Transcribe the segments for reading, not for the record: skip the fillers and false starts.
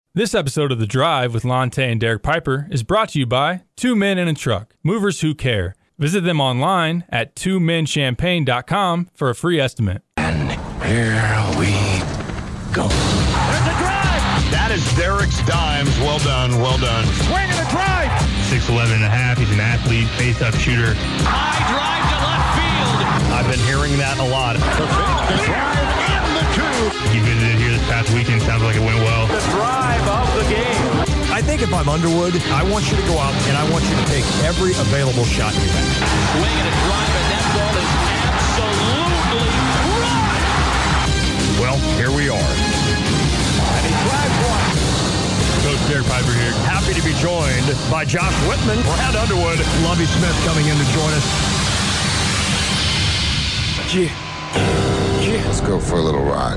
This episode of The Drive with Lonte and Derek Piper is brought to you by Two Men in a Truck, movers who care. Visit them online at twomenchampagne.com for a free estimate. And here we go. There's a drive. That is Derek's dimes. Well done, well done. Swing and a drive. 6'11 and a half. He's an athlete, face-up shooter. High drive to left field. I've been hearing that a lot. The drive and the two. He visited here this past weekend. Sounds like it went well. The drive of the game. I think if I'm Underwood, I want you to go out and I want you to take every available shot you have. Swing and a drive, and that ball is absolutely right. Well, here we are. And he drives one. Coach Derek Piper here. Happy to be joined by Josh Whitman, Brad Underwood, Lovie Smith coming in to join us. Let's go for a little ride.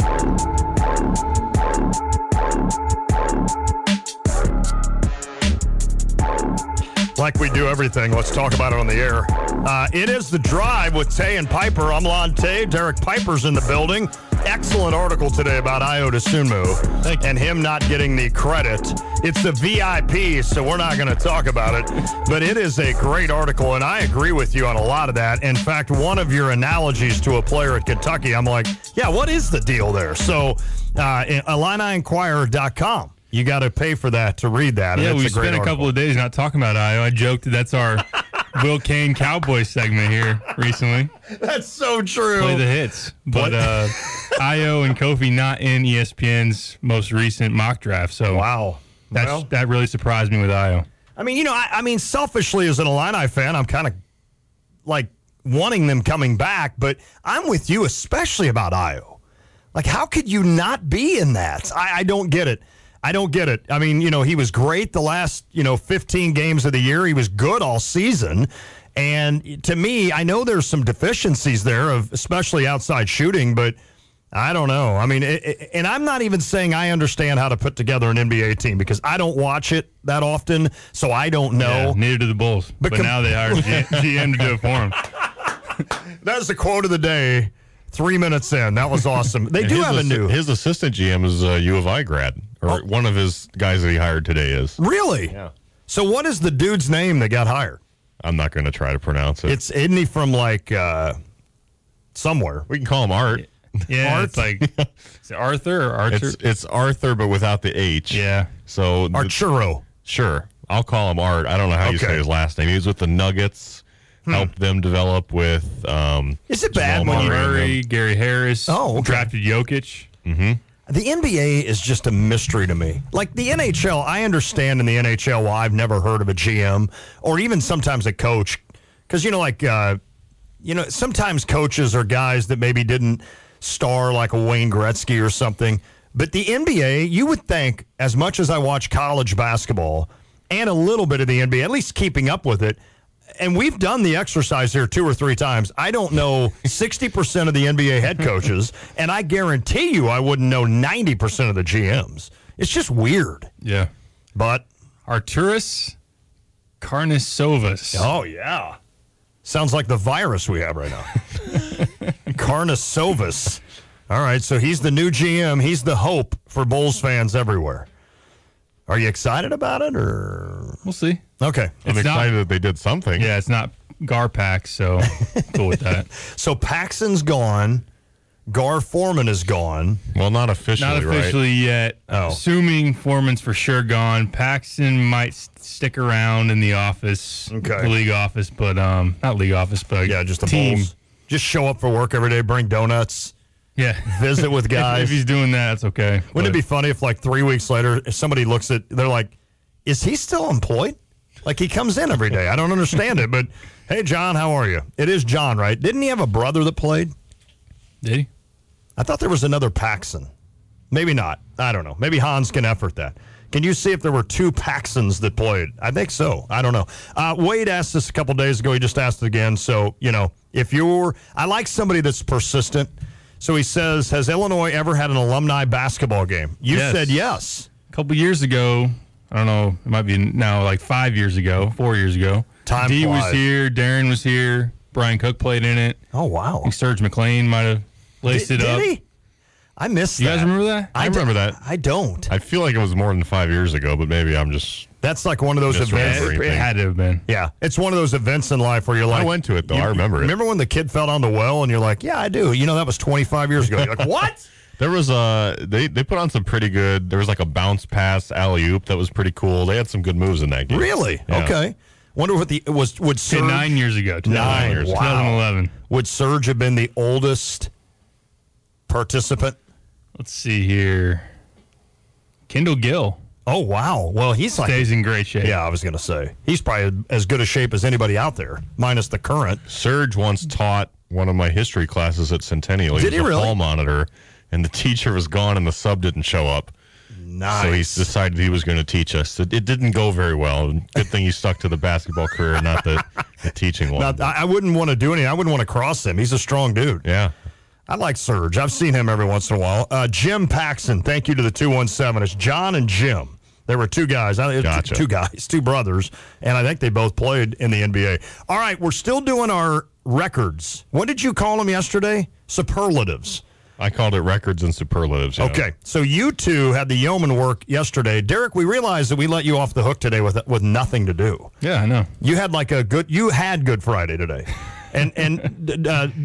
Like we do everything, let's talk about it on the air. It is The Drive with Tay and Piper. I'm Lonte. Derek Piper's in the building. Excellent article today about Ayo Dosunmu and him not getting the credit. It's the VIP, so we're not going to talk about it. But it is a great article, and I agree with you on a lot of that. In fact, one of your analogies to a player at Kentucky, I'm like, yeah, what is the deal there? So, IlliniInquirer.com. You got to pay for that to read that. Yeah, we spent a couple of days not talking about Ayo. I joked that that's our Will Kane Cowboy segment here recently. That's so true. Play the hits. But Ayo and Kofi not in ESPN's most recent mock draft. So wow. That really surprised me with Ayo. I mean, I mean, selfishly as an Illini fan, I'm kind of like wanting them coming back, but I'm with you, especially about Ayo. Like, how could you not be in that? I don't get it. I don't get it. I mean, he was great the last, 15 games of the year. He was good all season. And to me, I know there's some deficiencies there, especially outside shooting, but I don't know. I mean, and I'm not even saying I understand how to put together an NBA team because I don't watch it that often, so I don't know. Yeah, neither do the Bulls. But now they hired GM to do it for them. That's the quote of the day. 3 minutes in. That was awesome. They do have his assistant GM is a U of I grad, or one of his guys that he hired today is. Really? Yeah. So what is the dude's name that got hired? I'm not going to try to pronounce it. Isn't he from like somewhere? We can call him Art. Yeah, Art? it's like is it Arthur or Archer? It's Arthur, but without the H. Yeah. So Arturo. Sure. I'll call him Art. I don't know how you say his last name. He was with the Nuggets. Helped them develop with. Is it bad when you Murray, Gary Harris? Drafted Jokic. Mm-hmm. The NBA is just a mystery to me. Like the NHL, I understand in the NHL why I've never heard of a GM or even sometimes a coach, because sometimes coaches are guys that maybe didn't star like a Wayne Gretzky or something. But the NBA, you would think, as much as I watch college basketball and a little bit of the NBA, at least keeping up with it. And we've done the exercise here 2 or 3 times. I don't know 60% of the NBA head coaches, and I guarantee you I wouldn't know 90% of the GMs. It's just weird. Yeah. But Arturas Karnisovas. Oh, yeah. Sounds like the virus we have right now. Karnisovas. All right, so he's the new GM. He's the hope for Bulls fans everywhere. Are you excited about it, or we'll see? Okay, I'm excited that they did something. Yeah, it's not Garpax, so cool with that. So Paxson's gone. Gar Forman is gone. Well, not officially, Not officially yet. Oh. Assuming Forman's for sure gone. Paxson might stick around in the office, Okay. the league office, but not league office, but Yeah, just the team. Bulls. Just show up for work every day, bring donuts, Yeah, visit with guys. if he's doing that, that's okay. Wouldn't it be funny if, like, 3 weeks later, if somebody looks at, they're like, is he still employed? Like, he comes in every day. I don't understand it, but hey, John, how are you? It is John, right? Didn't he have a brother that played? Did he? I thought there was another Paxson. Maybe not. I don't know. Maybe Hans can effort that. Can you see if there were 2 Paxsons that played? I think so. I don't know. Wade asked this a couple days ago. He just asked it again. So, if I like somebody that's persistent. So he says, has Illinois ever had an alumni basketball game? You said yes. A couple years ago, I don't know, it might be now like 5 years ago, 4 years ago. Time D flies. was here, Darren was here, Brian Cook played in it. Oh, wow. I think Serge McLean might have laced it up. Did he? I missed You that. guys remember that? I remember that. I don't. I feel like it was more than 5 years ago, but maybe I'm just. That's like one of those events. Misremembering. It had to have been. Yeah, it's one of those events in life where you're like. I went to it, though. I remember it. Remember when the kid fell down the well and you're like, yeah, I do. You know, that was 25 years ago. You're like, what? There was they put on some pretty good. There was like a bounce pass alley oop that was pretty cool. They had some good moves in that game. Really? Yeah. Okay. Wonder what would Surge 9 years ago. 9 years. Wow. 2011. Would Surge have been the oldest participant? Let's see here. Kendall Gill Oh wow. Well, he's stays in great shape. Yeah, I was going to say he's probably as good a shape as anybody out there, minus the current. Surge once taught one of my history classes at Centennial. Did he was a really? hall monitor, and the teacher was gone, and the sub didn't show up. Nice. So he decided he was going to teach us. It didn't go very well. Good thing he stuck to the basketball career, not the teaching one. Now, I wouldn't want to do anything. I wouldn't want to cross him. He's a strong dude. Yeah. I like Surge. I've seen him every once in a while. Jim Paxson, thank you to the 217. It's John and Jim. There were two guys. Gotcha. Two guys, two brothers, and I think they both played in the NBA. All right, we're still doing our records. What did you call them yesterday? Superlatives. I called it records and superlatives. Yeah. Okay, so you two had the yeoman work yesterday. Derek, we realized that we let you off the hook today with nothing to do. Yeah, I know. You had Good Friday today. And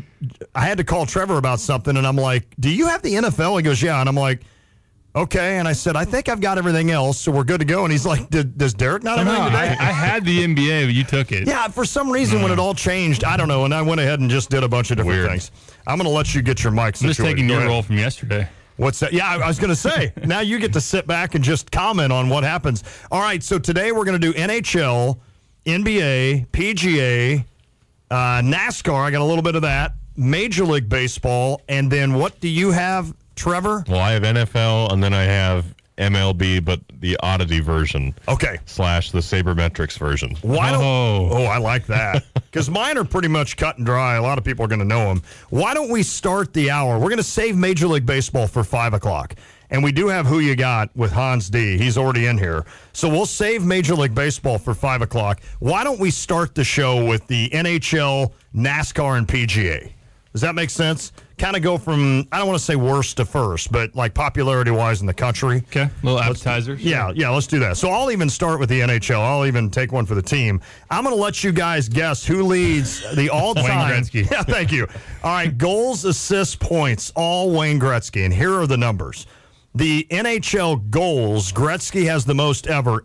I had to call Trevor about something, and I'm like, do you have the NFL? He goes, yeah. And I'm like, okay. And I said, I think I've got everything else, so we're good to go. And he's like, does Derek not have anything today? I had the NBA, but you took it. Yeah, for some reason, when it all changed, I don't know, and I went ahead and just did a bunch of different Weird. things. I'm going to let you get your mic I'm situated. just taking Go your ahead. role from yesterday. What's that? Yeah, I was going to say, now you get to sit back and just comment on what happens. All right, so today we're going to do NHL, NBA, PGA, NASCAR. I got a little bit of that. Major League Baseball. And then what do you have, Trevor? Well, I have NFL, and then I have MLB, but the oddity version. Okay. / the sabermetrics version. Why don't? Oh. Oh, I like that. Because mine are pretty much cut and dry. A lot of people are going to know them. Why don't we start the hour? We're going to save Major League Baseball for 5 o'clock. And we do have Who You Got with Hans D. He's already in here. So we'll save Major League Baseball for 5 o'clock. Why don't we start the show with the NHL, NASCAR, and PGA? Does that make sense? Kind of go from, I don't want to say worst to first, but like popularity-wise in the country. Okay, little appetizers. Yeah, let's do that. So I'll even start with the NHL. I'll even take one for the team. I'm going to let you guys guess who leads the all-time. Wayne Gretzky. Yeah, thank you. All right, goals, assists, points, all Wayne Gretzky. And here are the numbers. The NHL goals, Gretzky has the most ever,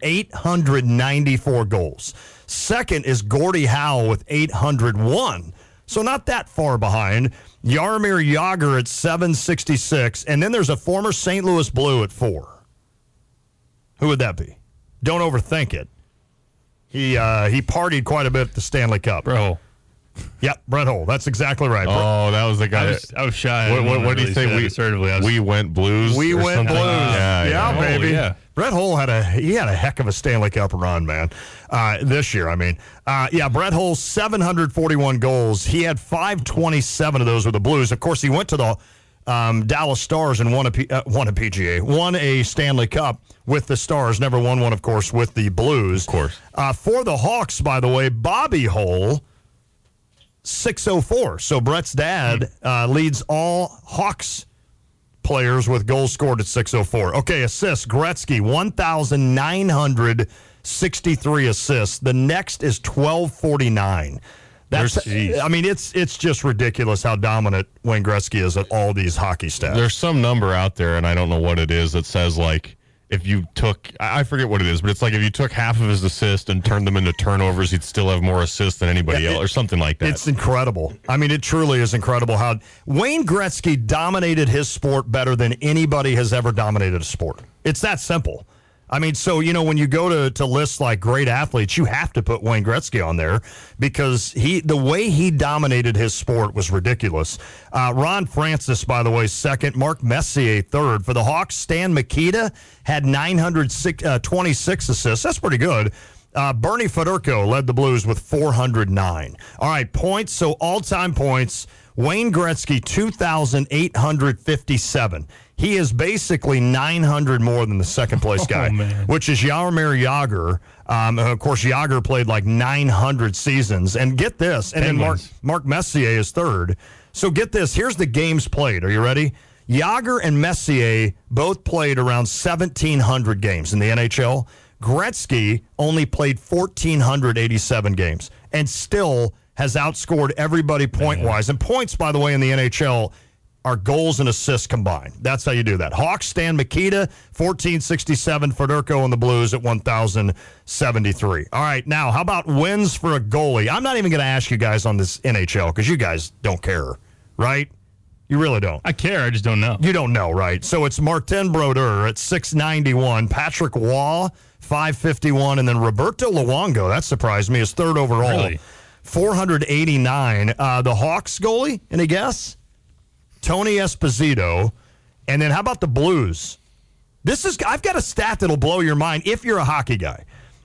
894 goals. Second is Gordie Howe with 801. So not that far behind. Jaromir Jagr at 766. And then there's a former St. Louis Blue at 4. Who would that be? Don't overthink it. He partied quite a bit at the Stanley Cup. Bro. Yep, Brett Hull. That's exactly right. Oh, that was the guy. I was shy. What did he say? We went Blues. We or went something? Blues. Yeah. Yeah, baby. yeah. Brett Hull had a heck of a Stanley Cup run, man. This year, I mean. Brett Hull, 741 goals. He had 527 of those with the Blues. Of course, he went to the Dallas Stars and won a Stanley Cup with the Stars. Never won one, of course, with the Blues. Of course. For the Hawks, by the way, Bobby Hull, 604. So Brett's dad leads all Hawks players with goals scored at 604. Okay, assists. Gretzky, 1,963 assists. The next is 1,249. It's just ridiculous how dominant Wayne Gretzky is at all these hockey stats. There's some number out there, and I don't know what it is, that says, like, if you took, I forget what it is, but it's like if you took half of his assists and turned them into turnovers, he'd still have more assists than anybody else, or something like that. It's incredible. I mean, it truly is incredible how Wayne Gretzky dominated his sport better than anybody has ever dominated a sport. It's that simple. I mean, so, when you go to lists like great athletes, you have to put Wayne Gretzky on there because the way he dominated his sport was ridiculous. Ron Francis, by the way, second. Mark Messier, third. For the Hawks, Stan Mikita had 926 assists. That's pretty good. Bernie Federko led the Blues with 409. All right, points. So all-time points, Wayne Gretzky, 2,857. He is basically 900 more than the second-place guy, which is Jaromir Jagr. Of course, Jagr played like 900 seasons. And get this, and then Mark Messier is third. So get this. Here's the games played. Are you ready? Yager and Messier both played around 1,700 games in the NHL. Gretzky only played 1,487 games and still has outscored everybody point-wise. And points, by the way, in the NHL are goals and assists combined. That's how you do that. Hawks, Stan Mikita, 1,467. Fedorko and the Blues at 1,073. All right, now, how about wins for a goalie? I'm not even going to ask you guys on this NHL because you guys don't care, right? You really don't. I care. I just don't know. You don't know, right? So it's Martin Brodeur at 691, Patrick Waugh, 551, and then Roberto Luongo, that surprised me, is third overall. Really? 489. The Hawks goalie, any guess? Tony Esposito. And then how about the Blues? I've got a stat that'll blow your mind if you're a hockey guy.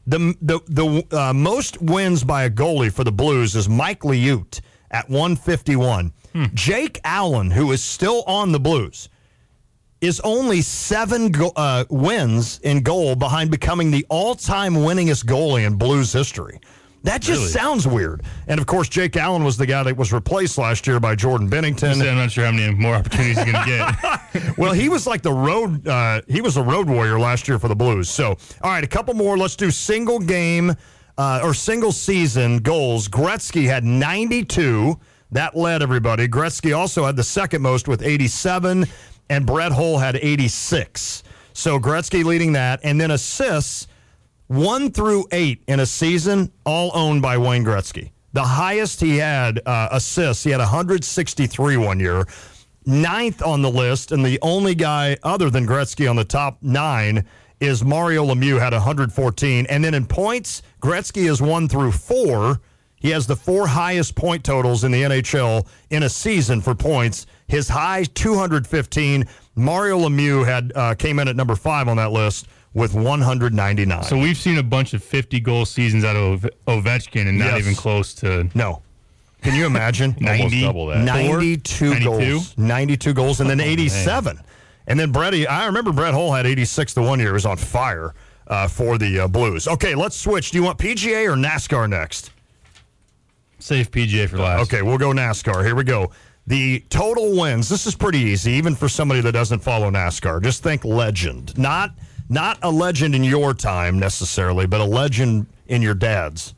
The most wins by a goalie for the Blues is Mike Liut at 151. Jake Allen, who is still on the Blues, is only 7 wins in goal behind becoming the all-time winningest goalie in Blues history. That just sounds weird. And, of course, Jake Allen was the guy that was replaced last year by Jordan Binnington. I'm not sure how many more opportunities he's going to get. Well, he was like he was a road warrior last year for the Blues. So, all right, a couple more. Let's do single game or single season goals. Gretzky had 92. That led everybody. Gretzky also had the second most with 87, and Brett Hull had 86. So Gretzky leading that. And then assists, 1 through 8 in a season, all owned by Wayne Gretzky. The highest he had assists, he had 163 one year. 9th on the list, and the only guy other than Gretzky on the top 9 is Mario Lemieux, had 114. And then in points, Gretzky is 1 through 4. He has the 4 highest point totals in the NHL in a season for points. His high, 215. Mario Lemieux came in at number 5 on that list with 199. So we've seen a bunch of 50-goal seasons out of Ovechkin and not even close to... No. Can you imagine? Almost double that. 92 goals. 92 goals, and then 87. Man. And then I remember Brett Hull had 86 the one year. He was on fire for the Blues. Okay, let's switch. Do you want PGA or NASCAR next? Save PGA for last. Okay, we'll go NASCAR. Here we go. The total wins. This is pretty easy, even for somebody that doesn't follow NASCAR. Just think legend. Not a legend in your time necessarily, but a legend in your dad's.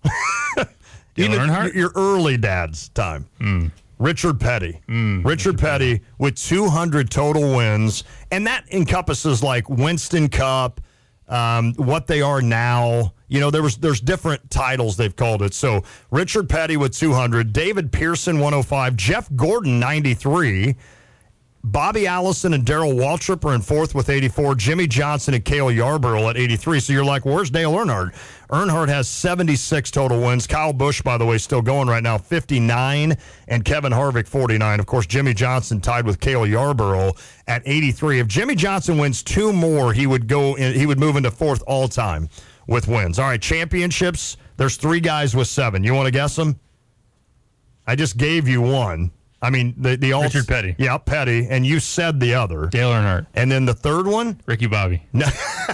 Even your early dad's time. Richard Petty. Richard Petty with 200 total wins, and that encompasses like Winston Cup, what they are now. You know, there's different titles they've called it. So Richard Petty with 200, David Pearson 105, Jeff Gordon 93, Bobby Allison and Darrell Waltrip are in 4th with 84, Jimmy Johnson and Cale Yarborough at 83. So you're like, where's Dale Earnhardt? Earnhardt has 76 total wins. Kyle Busch, by the way, still going right now, 59, and Kevin Harvick 49. Of course, Jimmy Johnson tied with Cale Yarborough at 83. If Jimmy Johnson wins 2 more, he would move into 4th all time with wins. All right, championships. There's 3 guys with 7. You want to guess them? I just gave you one. I mean, the Richard Petty. Yeah, Petty, and you said the other. Dale Earnhardt. And then the third one? Ricky Bobby. No,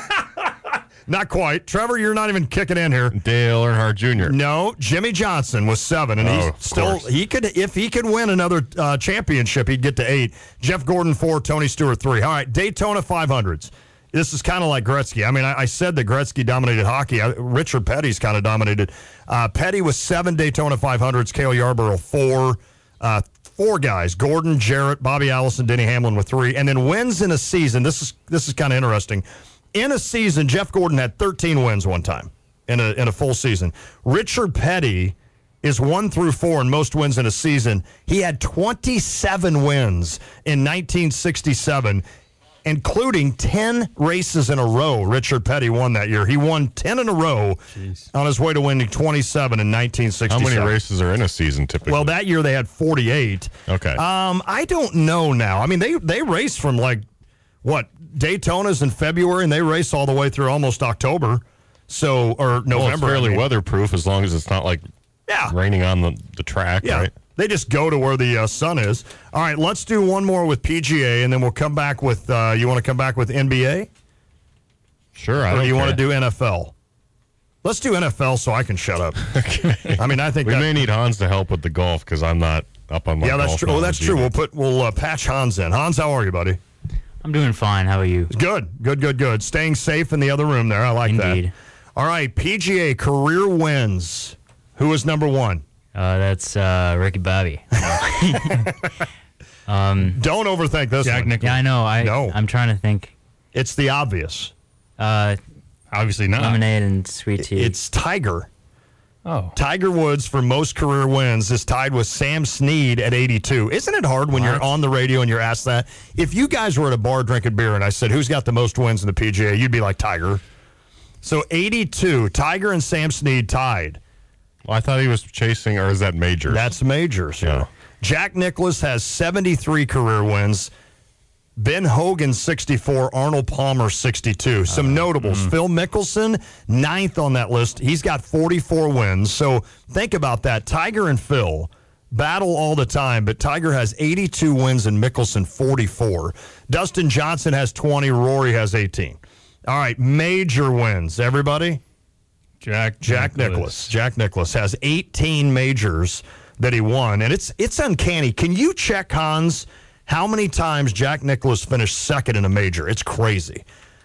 not quite. Trevor, you're not even kicking in here. Dale Earnhardt Jr. No, Jimmy Johnson was 7, and if he could win another championship, he'd get to 8. Jeff Gordon 4, Tony Stewart 3. All right, Daytona 500s. This is kind of like Gretzky. I mean, I said that Gretzky dominated hockey. Richard Petty's kind of dominated. Petty was 7 Daytona 500s. Cale Yarborough 4. 4 guys: Gordon, Jarrett, Bobby Allison, Denny Hamlin with 3. And then wins in a season. This is kind of interesting. In a season, Jeff Gordon had 13 wins one time in a full season. Richard Petty is 1 through 4 in most wins in a season. He had 27 wins in 1967. Including 10 races in a row. Richard Petty won that year. He won 10 in a row on his way to winning 27 in 1967. How many races are in a season typically? Well, that year they had 48. Okay. I don't know now. I mean, they race from Daytona's in February, and they race all the way through almost October. So, or November. Well, it's fairly weatherproof as long as it's not raining on the track, right? They just go to where the sun is. All right, let's do one more with PGA, and then we'll come back with, you want to come back with NBA? Sure, Or do you want to do NFL? Let's do NFL so I can shut up. Okay. I mean, I think we may need Hans to help with the golf because I'm not up on my Yeah, that's golf true. Oh, that's knowledge true. either. We'll patch Hans in. Hans, how are you, buddy? I'm doing fine. How are you? Good. Staying safe in the other room there. I like Indeed. that. All right, PGA career wins. Who is number one? That's Ricky Bobby. Don't overthink this Jack one. Nicklaus. Yeah, I know. No. I'm trying to think. It's the obvious. Obviously not. Lemonade and sweet tea. It's Tiger. Oh. Tiger Woods, for most career wins, is tied with Sam Snead at 82. Isn't it hard when you're on the radio and you're asked that? If you guys were at a bar drinking beer and I said, who's got the most wins in the PGA, you'd be like, Tiger. So 82, Tiger and Sam Snead tied. Well, I thought he was chasing, or is that majors? That's majors. Yeah. Jack Nicklaus has 73 career wins. Ben Hogan, 64. Arnold Palmer, 62. Some notables. Phil Mickelson, 9th on that list. He's got 44 wins. So think about that. Tiger and Phil battle all the time, but Tiger has 82 wins and Mickelson 44. Dustin Johnson has 20. Rory has 18. All right, major wins. Everybody? Jack Nicklaus. Jack Nicklaus has 18 majors that he won, and it's uncanny. Can you check, Hans, how many times Jack Nicklaus finished second in a major? It's crazy.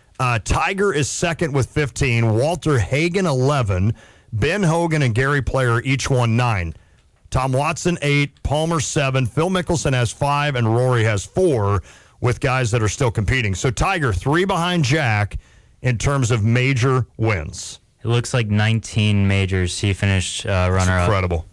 Tiger is second with 15. Walter Hagen, 11. Ben Hogan and Gary Player each won 9. Tom Watson, 8. Palmer, 7. Phil Mickelson has 5, and Rory has 4 with guys that are still competing. So Tiger, 3 behind Jack in terms of major wins. It looks like 19 majors. He finished runner-up. Incredible.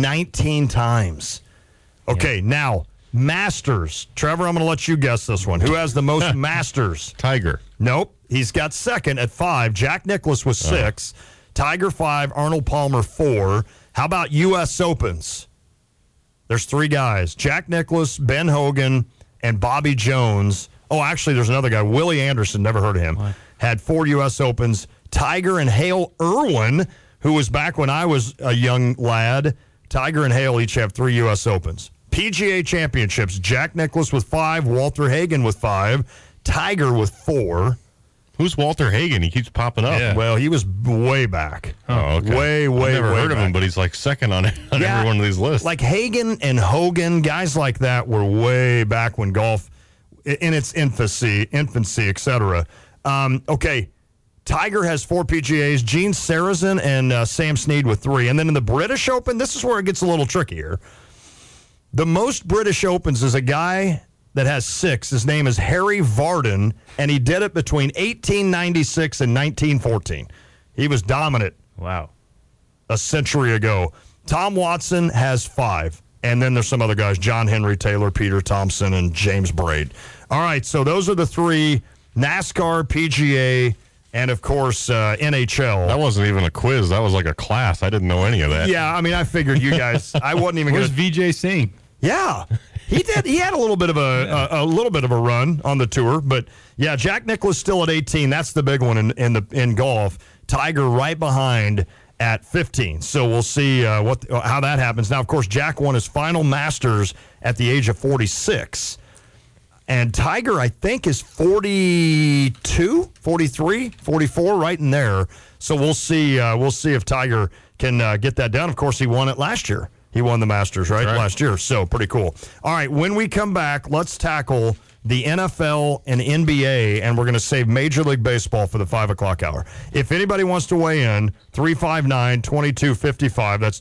19 times. Okay, now, Masters. Trevor, I'm going to let you guess this one. Who has the most Masters? Tiger. Nope. He's got second at 5. Jack Nicklaus was 6. Tiger 5. Arnold Palmer 4. How about U.S. Opens? There's 3 guys. Jack Nicklaus, Ben Hogan, and Bobby Jones. Oh, actually, there's another guy. Willie Anderson. Never heard of him. What? Had 4 U.S. Opens. Tiger and Hale Irwin, who was back when I was a young lad. Tiger and Hale each have 3 U.S. Opens. PGA Championships, Jack Nicklaus with 5, Walter Hagen with 5, Tiger with 4. Who's Walter Hagen? He keeps popping up. Yeah. Well, he was way back. Oh, okay. Way I've never way heard of back. him, but he's like second on every one of these lists. Like Hagen and Hogan, guys like that were way back when golf, in its infancy, etc. Okay, Tiger has 4 PGAs, Gene Sarazen and Sam Snead with 3. And then in the British Open, this is where it gets a little trickier. The most British Opens is a guy that has 6. His name is Harry Vardon, and he did it between 1896 and 1914. He was dominant Wow. a century ago. Tom Watson has 5. And then there's some other guys, John Henry Taylor, Peter Thompson, and James Braid. All right, so those are the 3, NASCAR, PGA, and, of course, NHL. That wasn't even a quiz. That was like a class. I didn't know any of that. Yeah, I mean, I figured you guys, I wasn't even going Where's to. VJ Singh? Yeah, he did. He had a little bit of a little bit of a run on the tour, but yeah, Jack Nicklaus still at 18. That's the big one in golf. Tiger right behind at 15. So we'll see how that happens. Now, of course, Jack won his final Masters at the age of 46. And Tiger, I think, is 42, 43, 44, right in there. So we'll see if Tiger can get that done. Of course, he won it last year. He won the Masters, right, last year. So pretty cool. All right, when we come back, let's tackle the NFL and NBA, and we're going to save Major League Baseball for the 5 o'clock hour. If anybody wants to weigh in, 359-2255. That's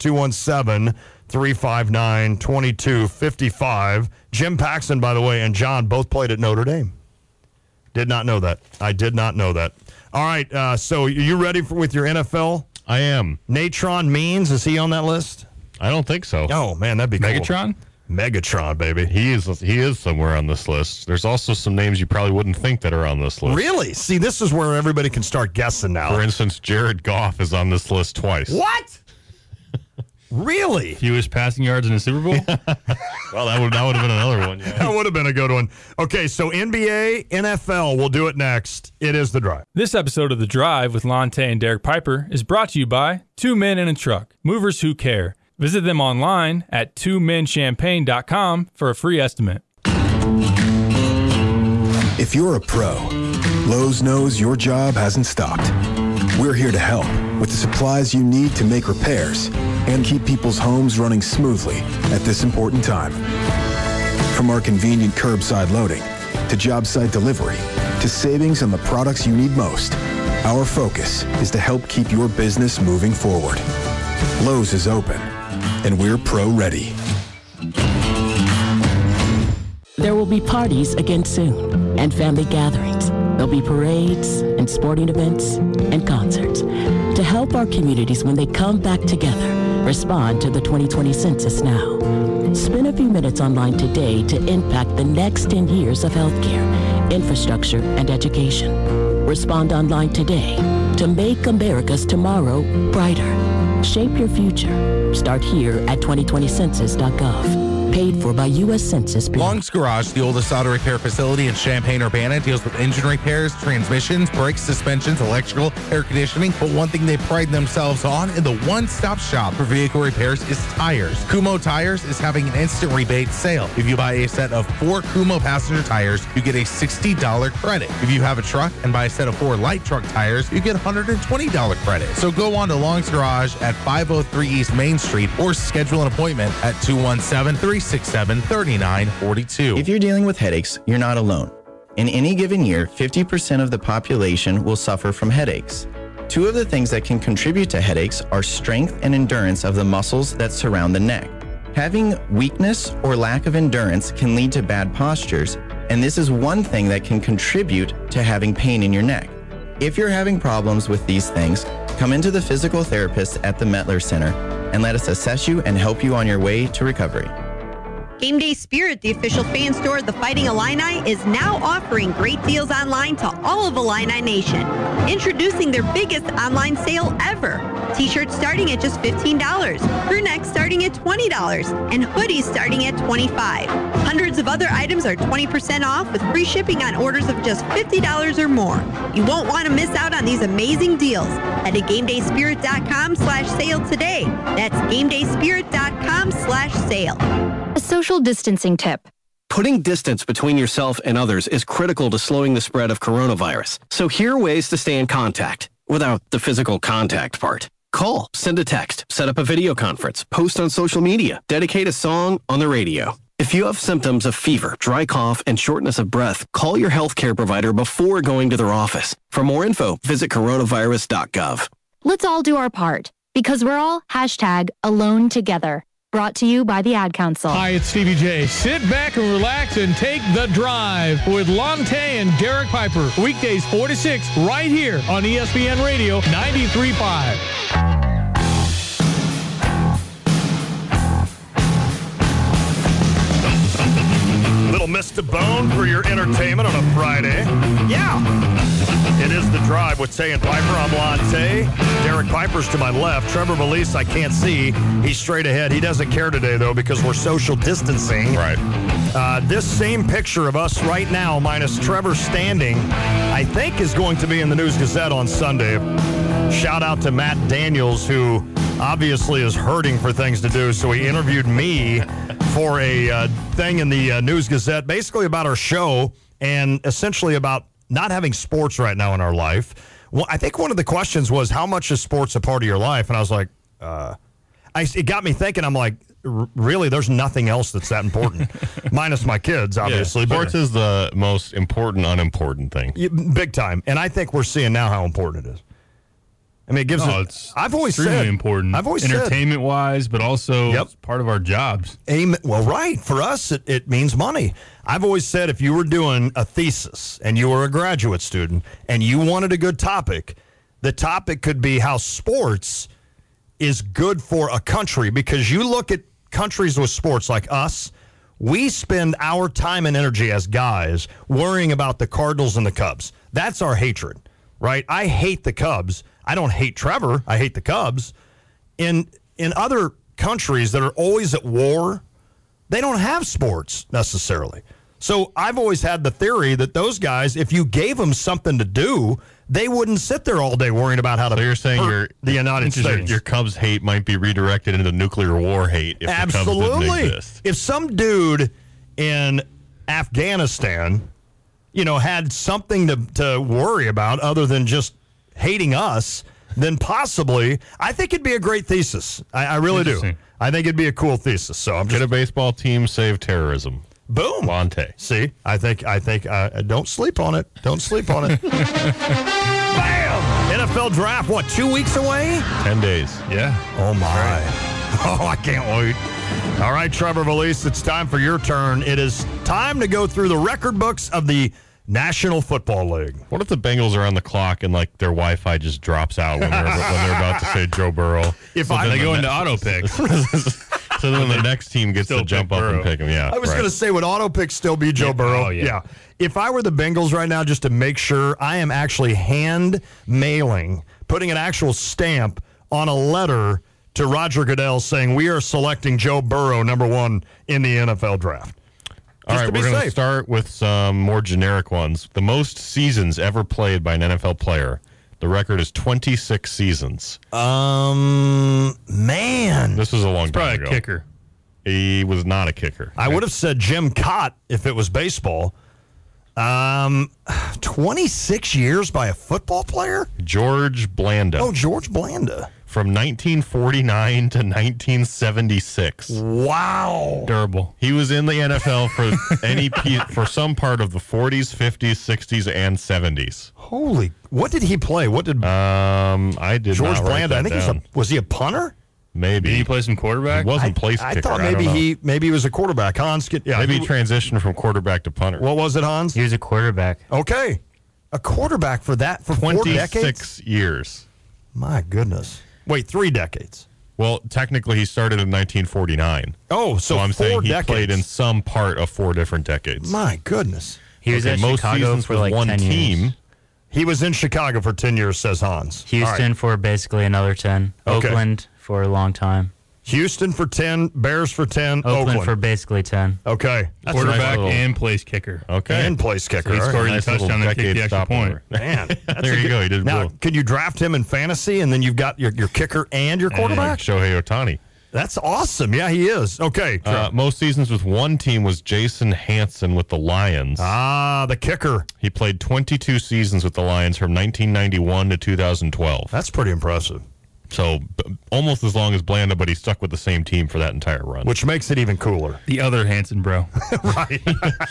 217-359-2255. Jim Paxson, by the way, and John both played at Notre Dame. Did not know that. I did not know that. All right, so you ready with your NFL? I am. Natron Means, is he on that list? I don't think so. Oh, man, that'd be cool. Megatron? Megatron, baby. He is somewhere on this list. There's also some names you probably wouldn't think that are on this list. Really? See, this is where everybody can start guessing now. For instance, Jared Goff is on this list twice. What? Really? Fewest passing yards in the Super Bowl? Well, that would have been another one. Yeah. That would have been a good one. Okay, so NBA, NFL, we'll do it next. It is The Drive. This episode of The Drive with Lonte and Derek Piper is brought to you by 2 Men in a Truck, movers who care. Visit them online at 2menchampagne.com for a free estimate. If you're a pro, Lowe's knows your job hasn't stopped. We're here to help with the supplies you need to make repairs and keep people's homes running smoothly at this important time. From our convenient curbside loading to job site delivery to savings on the products you need most, our focus is to help keep your business moving forward. Lowe's is open, and we're pro-ready. There will be parties again soon, and family gatherings. There'll be parades and sporting events and concerts. To help our communities when they come back together, respond to the 2020 census now. Spend a few minutes online today to impact the next 10 years of healthcare, infrastructure, and education. Respond online today to make America's tomorrow brighter. Shape your future. Start here at 2020census.gov. Paid for by U.S. Census Bureau. Long's Garage, the oldest auto repair facility in Champaign-Urbana, deals with engine repairs, transmissions, brakes, suspensions, electrical, air conditioning. But one thing they pride themselves on in the one-stop shop for vehicle repairs is tires. Kumho Tires is having an instant rebate sale. If you buy a set of 4 Kumho passenger tires, you get a $60 credit. If you have a truck and buy a set of 4 light truck tires, you get a $120 credit. So go on to Long's Garage at 503 East Main Street or schedule an appointment at 217-367-3942. If you're dealing with headaches, you're not alone. In any given year, 50% of the population will suffer from headaches. 2 of the things that can contribute to headaches are strength and endurance of the muscles that surround the neck. Having weakness or lack of endurance can lead to bad postures, and this is one thing that can contribute to having pain in your neck. If you're having problems with these things, come into the physical therapist at the Mettler Center and let us assess you and help you on your way to recovery. Game Day Spirit, the official fan store of the Fighting Illini, is now offering great deals online to all of Illini Nation. Introducing their biggest online sale ever. T-shirts starting at just $15, crew necks starting at $20, and hoodies starting at $25. Hundreds of other items are 20% off with free shipping on orders of just $50 or more. You won't want to miss out on these amazing deals. Head to GameDaySpirit.com/sale today. That's GameDaySpirit.com/sale. A social distancing tip. Putting distance between yourself and others is critical to slowing the spread of coronavirus. So here are ways to stay in contact without the physical contact part. Call, send a text, set up a video conference, post on social media, dedicate a song on the radio. If you have symptoms of fever, dry cough, and shortness of breath, call your healthcare provider before going to their office. For more info, visit coronavirus.gov. Let's all do our part because we're all #alone together. Brought to you by the Ad Council. Hi, it's Stevie J. Sit back and relax and take the drive with Lonte and Derek Piper. Weekdays 4 to 6 right here on ESPN Radio 93.5. Little Mr. Bone for your entertainment on a Friday. Yeah. It is The Drive with Tay and Piper. I'm Lonte. Derek Piper's to my left. Trevor Melise, I can't see. He's straight ahead. He doesn't care today, though, because we're social distancing. Right. This same picture of us right now, minus Trevor standing, I think is going to be in the News-Gazette on Sunday. Shout out to Matt Daniels, who obviously is hurting for things to do, so he interviewed me for a thing in the News-Gazette, basically about our show and essentially about not having sports right now in our life. Well, I think one of the questions was, how much is sports a part of your life? And I was like, it got me thinking. I'm like, really, there's nothing else that's that important, minus my kids, obviously. Yeah, sports is the most important, unimportant thing. Big time. And I think we're seeing now how important it is. I mean, it gives it's I've always extremely said important. I've always entertainment-wise, but also it's part of our jobs. Well, right. For us, it means money. I've always said if you were doing a thesis and you were a graduate student and you wanted a good topic, the topic could be how sports is good for a country, because you look at countries with sports like us, we spend our time and energy as guys worrying about the Cardinals and the Cubs. That's our hatred, right? I hate the Cubs. I don't hate Trevor. I hate the Cubs. In other countries that are always at war, they don't have sports necessarily. So I've always had the theory that those guys, if you gave them something to do, they wouldn't sit there all day worrying about how to So you're saying the United States. Your Cubs hate might be redirected into nuclear war hate if the Cubs didn't exist. If some dude in Afghanistan, had something to worry about other than just hating us, then possibly I think it'd be a great thesis. I really do. I think it'd be a cool thesis. So I'm just get a baseball team, save terrorism. Boom. Lonte. See, I think don't sleep on it. Don't sleep on it. Bam! NFL draft, what, 2 weeks away? 10 days. Yeah. Oh, my. Oh, I can't wait. All right, Trevor Valise, it's time for your turn. It is time to go through the record books of the National Football League. What if the Bengals are on the clock and like their Wi-Fi just drops out when they're about to say Joe Burrow? They go into auto picks. So then the next team gets to jump up and pick him. Yeah, I was going to say, would auto pick still be Joe Burrow? Oh, yeah. If I were the Bengals right now, just to make sure, I am actually hand mailing, putting an actual stamp on a letter to Roger Goodell saying we are selecting Joe Burrow #1 in the NFL draft. All right, we're going to start with some more generic ones. The most seasons ever played by an NFL player. The record is 26 seasons. Man. This was a long time Probably ago. a kicker. He was not a kicker. I would have said Jim Cott if it was baseball. 26 years by a football player? George Blanda. Oh, George Blanda. From 1949 to 1976. Wow. Durable. He was in the NFL for some part of the 40s, 50s, 60s, and 70s. Holy, what did he play? What did I did George not write Blanda? I that think down. was he a punter? Maybe. Did he play some quarterback? He wasn't place I kicker. thought I don't know. maybe he was a quarterback. Hans, maybe he transitioned from quarterback to punter. What was it, Hans? He was a quarterback. Okay, a quarterback for 4 decades. 26 years. My goodness. Wait, 3 decades. Well, technically, he started in 1949. Oh, so I'm 4 saying he decades. played in some part of 4 different decades. My goodness. He was at most Chicago seasons for with like one 10 team. years. He was in Chicago for 10 years, says Hans. Houston for basically another 10. Okay. Oakland for a long time. Houston for 10, Bears for 10, Oakland for basically 10. Okay. That's quarterback a nice little- and place kicker. Okay. And place kicker. So he All scored right. the touchdown that kicked the extra point. Man, that's There a you good- go. He did Now, well. could you draft him in fantasy, and then you've got your kicker and your quarterback? Shohei Ohtani. That's awesome. Yeah, he is. Okay. Most seasons with one team was Jason Hansen with the Lions. The kicker. He played 22 seasons with the Lions from 1991 to 2012. That's pretty impressive. So almost as long as Blanda, but he stuck with the same team for that entire run. Which makes it even cooler. The other Hansen bro. Right.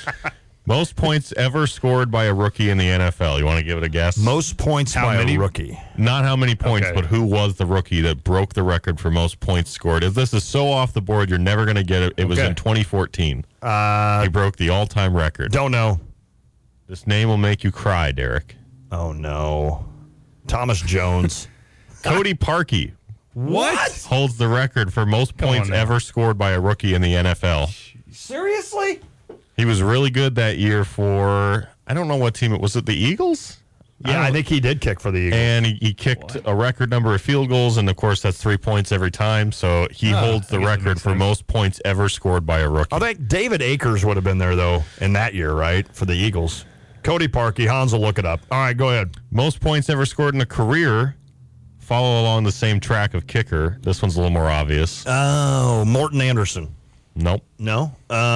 Most points ever scored by a rookie in the NFL. You want to give it a guess? Most points How by many? a rookie. Not how many points, Okay. but who was the rookie that broke the record for most points scored. If this is so off the board, you're never going to get it. It was Okay. in 2014. He broke the all-time record. Don't know. This name will make you cry, Derek. Oh, no. Thomas Jones. Cody Parkey What? holds the record for most points now. ever scored by a rookie in the NFL. Seriously? He was really good that year for, I don't know what team it was. It the Eagles? Yeah, I think he did kick for the Eagles. And he kicked a record number of field goals, and of course that's 3 points every time. So he holds the I guess that record makes for sense. most points ever scored by a rookie. I think David Akers would have been there, though, in that year, right, for the Eagles. Cody Parkey. Hans will look it up. All right, go ahead. Most points ever scored in a career. Follow along the same track of kicker. This one's a little more obvious. Oh, Morton Anderson. Nope. No?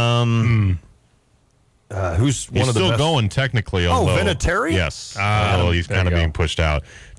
Who's one He's of the still best? going technically. Oh, although, Vinatieri? Yes. Although he's there kind of you go. being pushed out.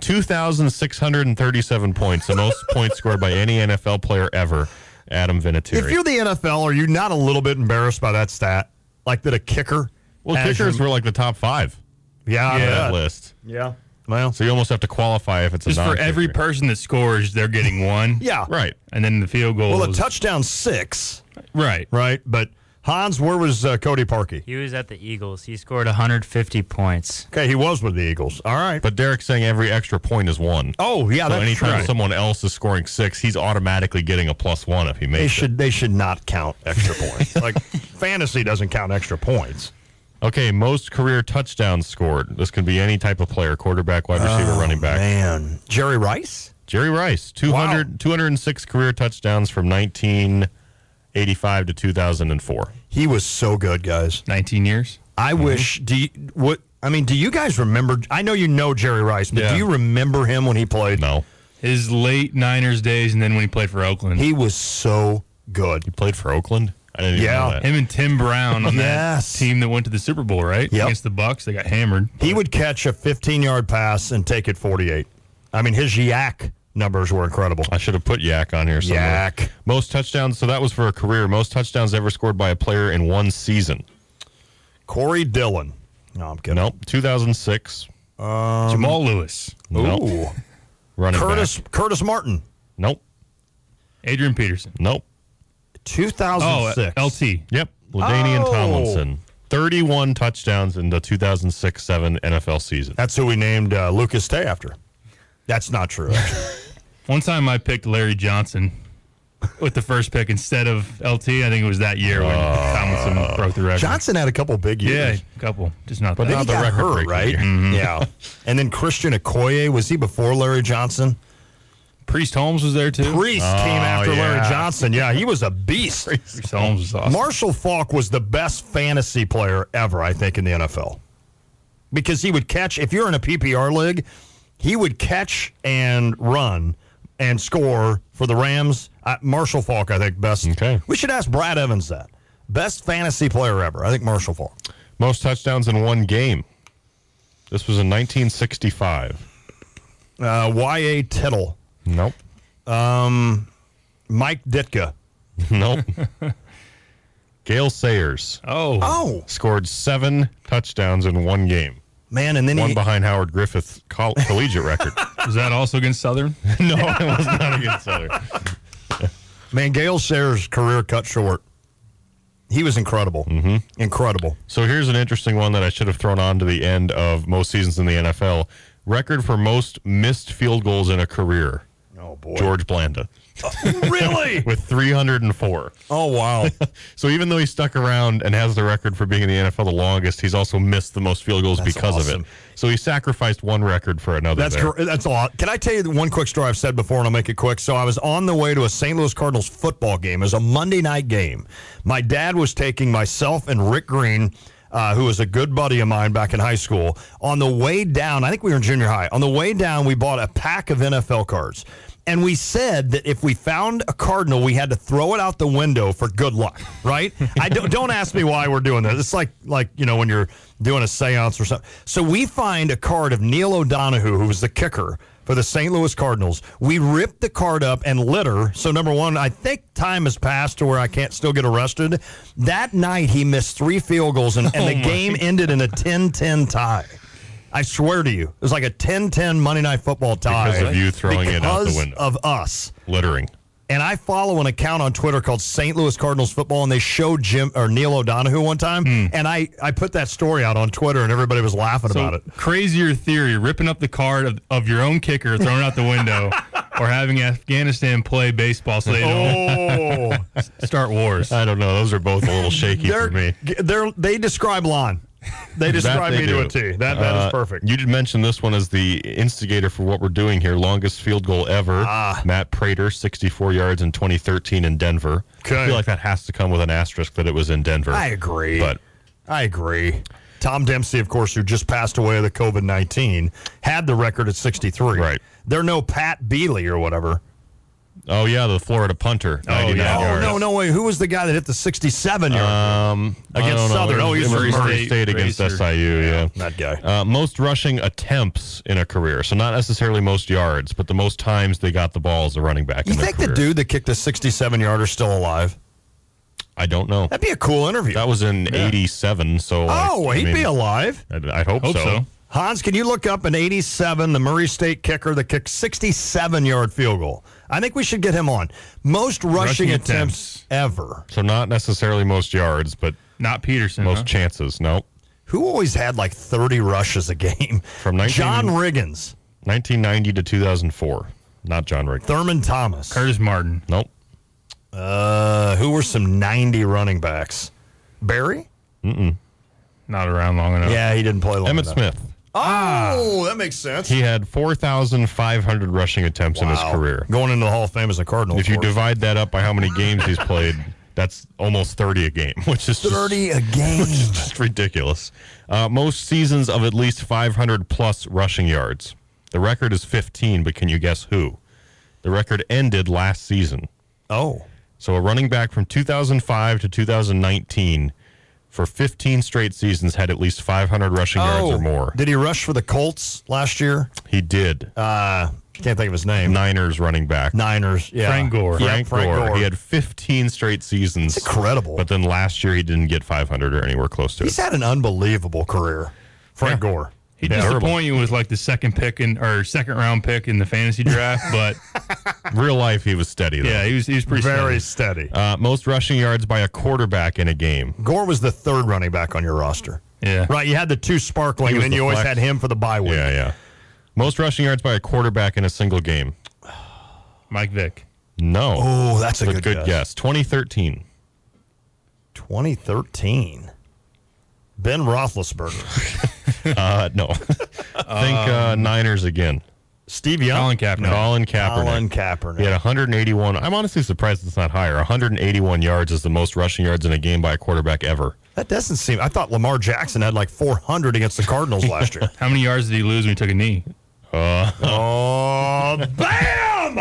2,637 points, the most points scored by any NFL player ever. Adam Vinatieri. If you're the NFL, are you not a little bit embarrassed by that stat? Like that a kicker? well, as kickers your- were like the top 5 Yeah, I on that bet. list. Yeah. Well, So you almost have to qualify if it's Just a for non-kicker. every person that scores, they're getting one. yeah. Right. And then the field goal. Well, a was- touchdown 6, Right. right? But Hans, where was Cody Parkey? He was at the Eagles. He scored 150 points. Okay, he was with the Eagles. All right. But Derek's saying every extra point is 1. Oh, yeah, So that's anytime true. someone else is scoring 6, he's automatically getting a +1 if he makes They should not count extra points. Like fantasy doesn't count extra points. Okay, most career touchdowns scored. This could be any type of player, quarterback, wide receiver, running back. Man, Jerry Rice? Jerry Rice, 206 career touchdowns from 1985 to 2004. He was so good, guys. 19 years. I wish. Do you guys remember? I know you know Jerry Rice, but Yeah. do you remember him when he played? No. His late Niners days, and then when he played for Oakland. He was so good. He played for Oakland? I didn't even Yeah. know that. Him and Tim Brown on Yes. that team that went to the Super Bowl, right? Yep. Against the Bucks. They got hammered. He would catch a 15-yard pass and take it 48. I mean, his yak numbers were incredible. I should have put Yak on here somewhere. Yak. Most touchdowns, so that was for a career. Most touchdowns ever scored by a player in one season. Corey Dillon. No, I'm kidding. Nope. 2006. Jamal Lewis. Nope. Ooh. Running Curtis Martin. Nope. Adrian Peterson. Nope. 2006. LT. Yep. LaDainian Tomlinson. 31 touchdowns in the 2006-07 NFL season. That's who we named Lucas Tay after. That's not true, actually. One time I picked Larry Johnson with the first pick instead of LT. I think it was that year when Tomlinson broke the record. Johnson had a couple big years. Yeah, a couple. Just not But that. then he got hurt, right? Mhm. Yeah. And then Christian Okoye, was he before Larry Johnson? Priest Holmes was there, too. Priest came after Larry Johnson. Yeah, he was a beast. Priest Holmes was awesome. Marshall Faulk was the best fantasy player ever, I think, in the NFL. Because he would catch, if you're in a PPR league, he would catch and run and score for the Rams. Marshall Faulk, I think, best. Okay. We should ask Brad Evans that. Best fantasy player ever. I think Marshall Faulk. Most touchdowns in one game. This was in 1965. Y.A. Tittle. Nope. Mike Ditka. Nope. Gale Sayers. Oh. Scored 7 touchdowns in one game. Man, and then one behind Howard Griffith's collegiate record. Was that also against Southern? No, it was not against Southern. Man, Gale Sayers' career cut short. He was incredible. Mm-hmm. Incredible. So here's an interesting one that I should have thrown on to the end of most seasons in the NFL. Record for most missed field goals in a career. Oh, boy. George Blanda. Really? With 304. Oh, wow. So even though he stuck around and has the record for being in the NFL the longest, he's also missed the most field goals because of it. So he sacrificed one record for another. That's a lot. Can I tell you the one quick story I've said before, and I'll make it quick? So I was on the way to a St. Louis Cardinals football game. It was a Monday night game. My dad was taking myself and Rick Green, who was a good buddy of mine back in high school. On the way down, I think we were in junior high. On the way down, we bought a pack of NFL cards. And we said that if we found a Cardinal, we had to throw it out the window for good luck, right? Don't ask me why we're doing this. It's like when you're doing a seance or something. So we find a card of Neil O'Donohue, who was the kicker for the St. Louis Cardinals. We ripped the card up and litter. So number one, I think time has passed to where I can't still get arrested. That night he missed 3 field goals, and the game ended in a 10-10 tie. I swear to you, it was like a 10-10 Monday Night Football tie. Because of you throwing it out the window. Because of us. Littering. And I follow an account on Twitter called St. Louis Cardinals Football, and they showed Neil O'Donohue one time, and I put that story out on Twitter, and everybody was laughing about it. Crazier theory, ripping up the card of your own kicker, throwing it out the window, or having Afghanistan play baseball so they don't start wars. I don't know. Those are both a little shaky for me. They describe Lon. They describe me to a T. That is perfect. You did mention this one as the instigator for what we're doing here. Longest field goal ever. Matt Prater, 64 yards in 2013 in Denver. Okay. I feel like that has to come with an asterisk that it was in Denver. I agree. But I agree. Tom Dempsey, of course, who just passed away of the COVID-19, had the record at 63. Right. They're no Pat Bealey or whatever. Oh, yeah, the Florida punter. 99 yards. No, wait. Who was the guy that hit the 67-yard against Southern? Oh, he's from Murray State against SIU, yeah. That guy. Most rushing attempts in a career. So not necessarily most yards, but the most times they got the ball as a running back You in their think career. the dude that kicked the 67-yarder is still alive? I don't know. That'd be a cool interview. That was in 87, so... he'd be alive. I hope so. Hans, can you look up in 87, the Murray State kicker that kicked 67-yard field goal? I think we should get him on. Most rushing attempts ever. So not necessarily most yards, but not Peterson. Most chances. Nope. Who always had like 30 rushes a game? From John Riggins. 1990 to 2004. Not John Riggins. Thurman Thomas. Curtis Martin. Nope. Who were some 90 running backs? Barry? Mm-mm. Not around long enough. Yeah, he didn't play long Emmitt enough. Smith. Oh, that makes sense. He had 4,500 rushing attempts in his career. Going into the Hall of Fame as a Cardinal. If you divide that up by how many games he's played, that's almost 30 a game, which is 30 a game. Which is just ridiculous. Most seasons of at least 500 plus rushing yards. The record is 15, but can you guess who? The record ended last season. Oh. So a running back from 2005 to 2019, for 15 straight seasons had at least 500 rushing yards or more. Did he rush for the Colts last year? He did. Can't think of his name. Niners running back. Niners, yeah. Frank Gore. Frank Gore. He had 15 straight seasons. That's incredible. But then last year he didn't get 500 or anywhere close to it. He's had an unbelievable career. Frank Gore. He disappointed you with like the second round pick in the fantasy draft, but real life he was steady though. Yeah, he was pretty very steady. Most rushing yards by a quarterback in a game. Gore was the third running back on your roster. Yeah. Right, you had the two sparkling, and then you always had him for the bye week. Yeah. Most rushing yards by a quarterback in a single game. Mike Vick. No. Oh, that's a good guess. 2013. 2013. Ben Roethlisberger. No. Think Niners again. Steve Young? Colin Kaepernick. Colin Kaepernick. He had 181. I'm honestly surprised it's not higher. 181 yards is the most rushing yards in a game by a quarterback ever. That doesn't seem... I thought Lamar Jackson had like 400 against the Cardinals last year. How many yards did he lose when he took a knee? Bam!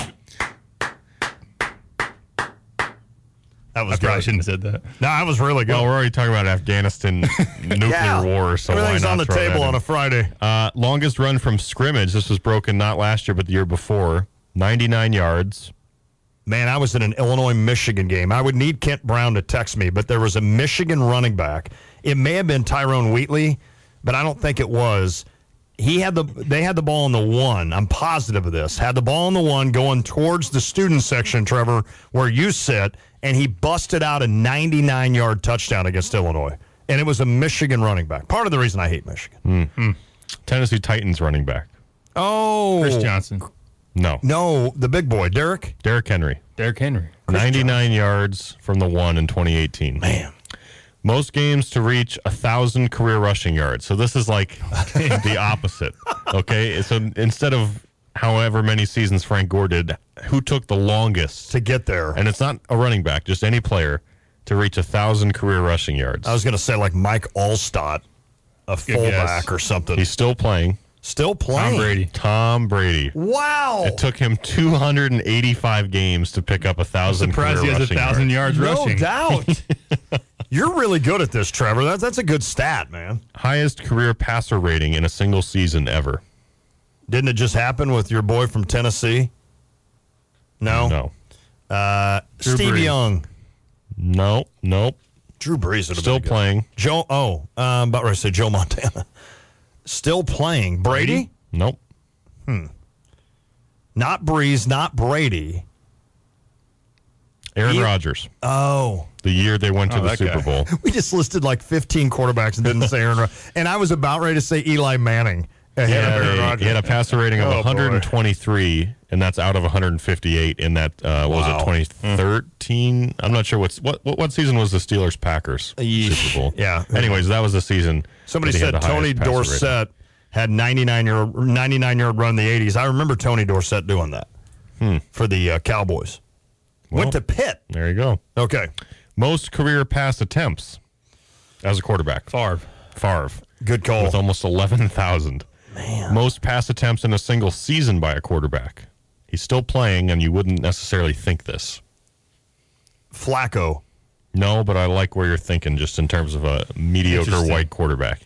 That was I probably good. shouldn't have said that. No, that was really good. Well, we're already talking about Afghanistan nuclear war, so everything's why not on the throw table that on in? a Friday. Longest run from scrimmage. This was broken not last year, but the year before. 99 yards. Man, I was in an Illinois-Michigan game. I would need Kent Brown to text me, but there was a Michigan running back. It may have been Tyrone Wheatley, but I don't think it was. They had the ball on the one. I'm positive of this. Had the ball on the one going towards the student section, Trevor, where you sit, and he busted out a 99-yard touchdown against Illinois. And it was a Michigan running back. Part of the reason I hate Michigan. Tennessee Titans running back. Oh. Chris Johnson. No, the big boy, Derrick Henry. Derrick Henry. 99 yards from the one in 2018. Man. Most games to reach 1,000 career rushing yards. So this is like the opposite. Okay, so instead of however many seasons Frank Gore did, who took the longest to get there? And it's not a running back, just any player to reach 1,000 career rushing yards. I was going to say like Mike Allstott, a fullback or something. He's still playing. Still playing. Tom Brady. Wow. It took him 285 games to pick up 1,000 career rushing yards. Surprised he has 1,000 yards rushing. No doubt. You're really good at this, Trevor. That's a good stat, man. Highest career passer rating in a single season ever. Didn't it just happen with your boy from Tennessee? No. Steve Young. Nope. Drew Brees would have still been playing. About ready to say Joe Montana. Still playing. Brady? Nope. Not Brees, not Brady. Aaron Rodgers. Oh. The year they went to the that Super guy. Bowl. We just listed like 15 quarterbacks and didn't say Aaron Rodgers. And I was about ready to say Eli Manning. Ahead of Aaron Rodgers. He had a passer rating of Oh, 123, and that's out of 158 in that, was it 2013? I'm not sure what season was the Steelers-Packers Super Bowl. Yeah. Anyways, that was the season. Somebody that he had said the Tony highest passer rating. Dorsett had 99-yard run in the 80s. I remember Tony Dorsett doing that for the Cowboys. Went to Pitt. There you go. Okay. Most career pass attempts as a quarterback. Favre. Good call. With almost 11,000. Man. Most pass attempts in a single season by a quarterback. He's still playing, and you wouldn't necessarily think this. Flacco. No, but I like where you're thinking just in terms of a mediocre white quarterback.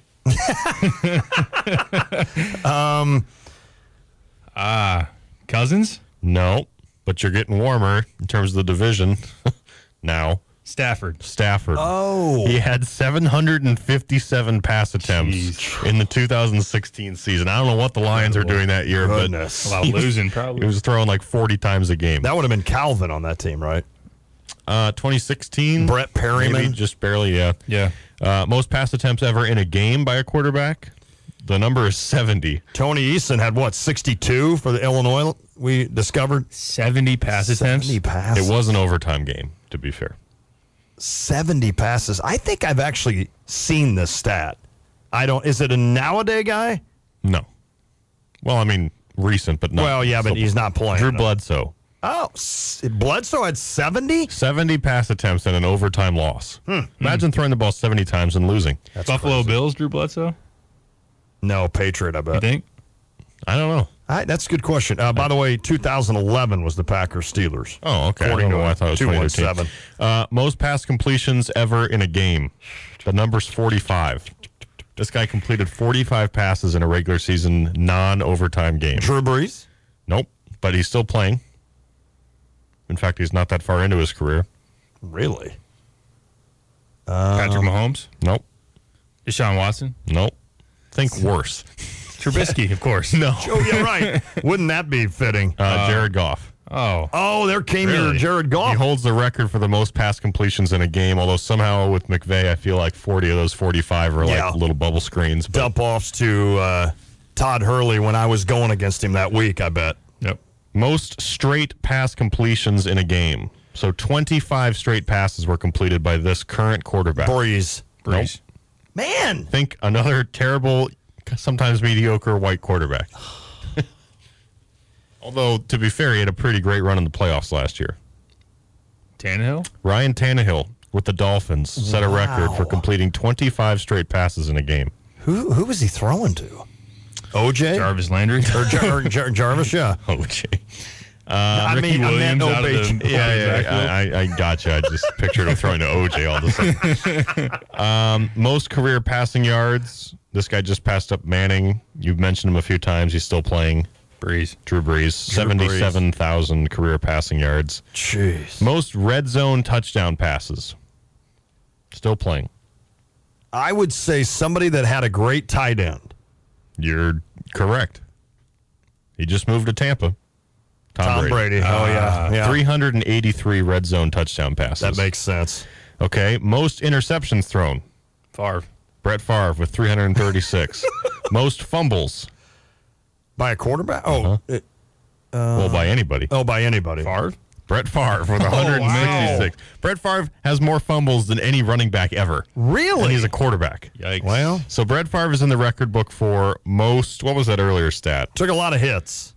Cousins? No, but you're getting warmer in terms of the division now. Stafford. Oh. He had 757 pass attempts in the 2016 season. I don't know what the Lions are doing that year, but losing probably. He was throwing like 40 times a game. That would have been Calvin on that team, right? 2016. Brett Perryman. Maybe, just barely, yeah. Yeah. Most pass attempts ever in a game by a quarterback. The number is 70. Tony Eason had, 62 for the Illinois, we discovered? 70 pass attempts? 70 passes. It was an overtime game, to be fair. 70 passes. I think I've actually seen this stat. Is it a nowadays guy? No. Well, I mean, recent, but not. Well, yeah, but he's not playing. Drew Bledsoe. Oh, Bledsoe had 70? 70 pass attempts in an overtime loss. Imagine throwing the ball 70 times and losing. That's Buffalo crazy. Bills, Drew Bledsoe? No, Patriot, I bet. You think? I don't know. That's a good question. By the way, 2011 was the Packers-Steelers. Oh, okay. According I thought it was 217. Most pass completions ever in a game. The number's 45. This guy completed 45 passes in a regular season non-overtime game. Drew Brees? Nope, but he's still playing. In fact, he's not that far into his career. Really? Patrick Mahomes? Nope. Deshaun Watson? Nope. Think worse. Trubisky, of course. No. Oh, yeah, right. Wouldn't that be fitting? Jared Goff. Oh, there came your Jared Goff. He holds the record for the most pass completions in a game, although somehow with McVay, I feel like 40 of those 45 are like little bubble screens. Dump-offs to Todd Hurley when I was going against him that week, I bet. Yep. Most straight pass completions in a game. So 25 straight passes were completed by this current quarterback. Brees. Nope. Man. Think another terrible, sometimes mediocre white quarterback. Although, to be fair, he had a pretty great run in the playoffs last year. Tannehill? Ryan Tannehill with the Dolphins set a record for completing 25 straight passes in a game. Who was he throwing to? OJ? Jarvis Landry? Or Jarvis, yeah. OJ. Ricky Williams out of the I gotcha. I just pictured him throwing to OJ all of a sudden. Most career passing yards. This guy just passed up Manning. You've mentioned him a few times. He's still playing. Drew Brees. 77,000 career passing yards. Jeez. Most red zone touchdown passes. Still playing. I would say somebody that had a great tight end. You're correct. He just moved to Tampa. Tom Brady. Oh, yeah. 383 red zone touchdown passes. That makes sense. Okay. Most interceptions thrown. Favre. Brett Favre with 336. Most fumbles. By a quarterback? Oh. Well, by anybody. Oh, by anybody. Favre? Brett Favre with 166. Wow. Brett Favre has more fumbles than any running back ever. Really? And he's a quarterback. Yikes. Well. So Brett Favre is in the record book for most, what was that earlier stat? Took a lot of hits.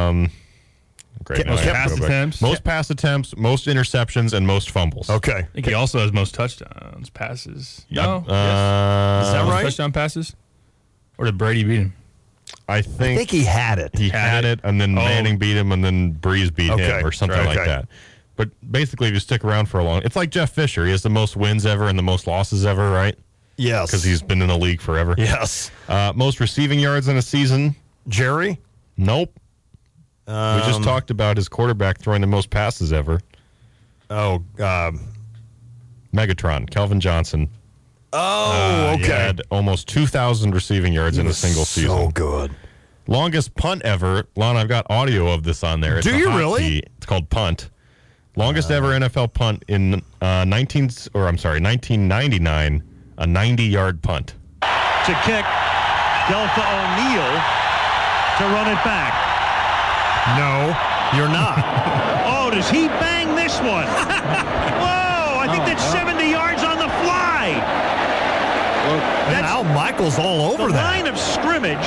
Great. Most pass attempts. Most pass attempps, most interceptions, and most fumbles. Okay. I think he also has most touchdowns, passes. No? Is that Most right? touchdown passes? Or did Brady beat him? I think he had it. He had it, and then Manning beat him, and then Breeze beat him, or something like that. But basically, if you stick around for a long, it's like Jeff Fisher. He has the most wins ever and the most losses ever, right? Yes. Because he's been in the league forever. Yes. Most receiving yards in a season. Jerry? Nope. We just talked about his quarterback throwing the most passes ever. Oh, Megatron, Kelvin Johnson. Oh, okay. He had almost 2,000 receiving yards in a single season. So good. Longest punt ever. Lon, I've got audio of this on there. Do you really? It's called punt. Longest ever NFL punt in 1999, a 90-yard punt. To kick, Delta O'Neal to run it back. No, you're not. Oh, does he bang this one? Whoa, I think that's 70 yards on the fly. And Al Michaels all over the that. line of scrimmage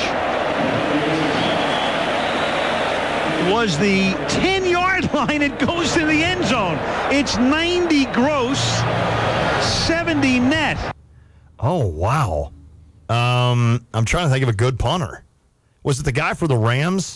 was the 10-yard line. It goes to the end zone. It's 90 gross, 70 net. Oh, wow. I'm trying to think of a good punter. Was it the guy for the Rams?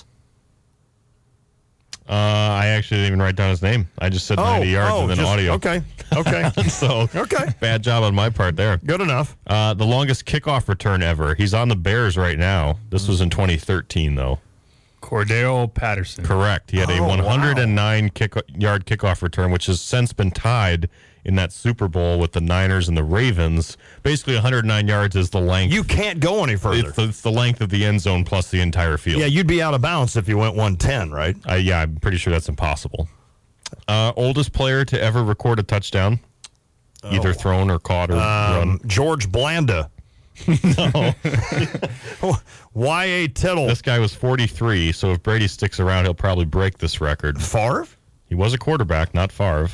I actually didn't even write down his name. I just said 90 yards and then audio. Okay. So, bad job on my part there. Good enough. The longest kickoff return ever. He's on the Bears right now. This was in 2013, though. Cordero Patterson. Correct. He had a 109-yard kickoff return, which has since been tied in that Super Bowl with the Niners and the Ravens. Basically, 109 yards is the length. You can't go any further. It's the length of the end zone plus the entire field. Yeah, you'd be out of bounds if you went 110, right? Yeah, I'm pretty sure that's impossible. Oldest player to ever record a touchdown, either thrown or caught or run. George Blanda. No. Y.A. Tittle. This guy was 43, so if Brady sticks around, he'll probably break this record. Favre? He was a quarterback, not Favre.